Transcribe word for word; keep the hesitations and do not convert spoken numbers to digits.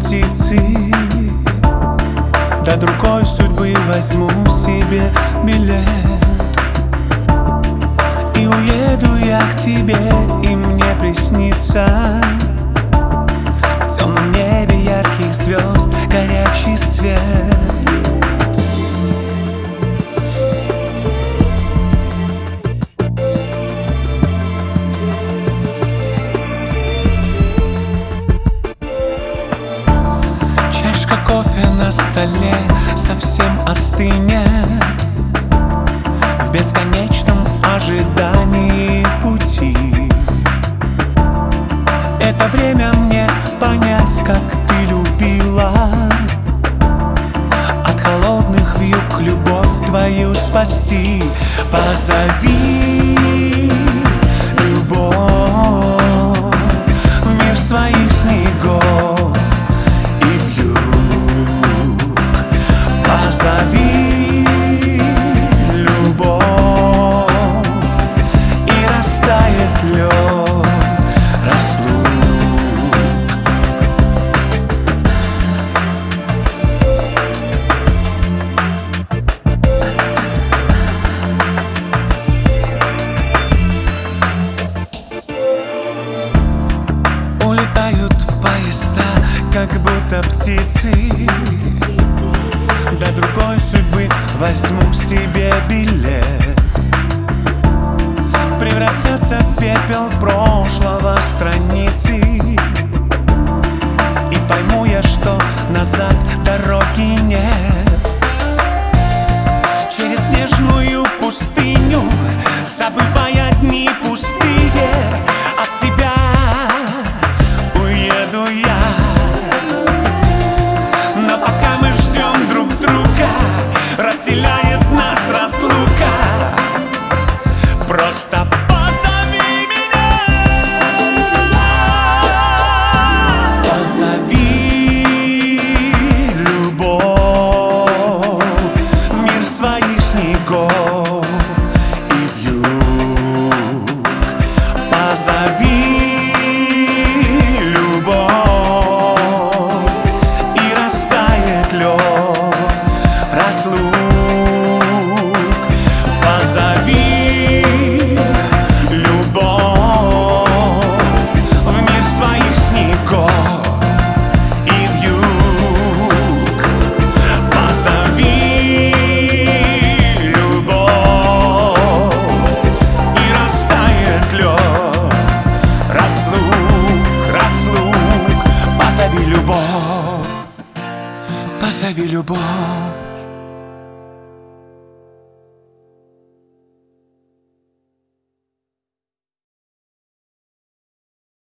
птицы, до другой судьбы возьму себе билет. И уеду я к тебе, и мне приснится в темном небе ярких звезд горячий свет. Чашка кофе на столе совсем остынет в бесконечном ожидании пути. Это время мне понять, как ты любила, от холодных вьюг любовь твою спасти. Позови любовь в мир своих снегов и вьюг. Позови любовь, и растает лед разлук. Улетают поезда, как будто птицы, до другой судьбы возьму себе билет. Превратятся в пепел прошлого страницы, и пойму я, что назад дороги нет. Через снежную пустыню, забывая дни пустые, от себя уеду я. Но пока мы ждем друг друга, разделяет нас разлука. Просто позови меня, позови любовь в мир своих снегов и вьюг. Позови любовь, и растает лед разлук. Позови Позови любовь.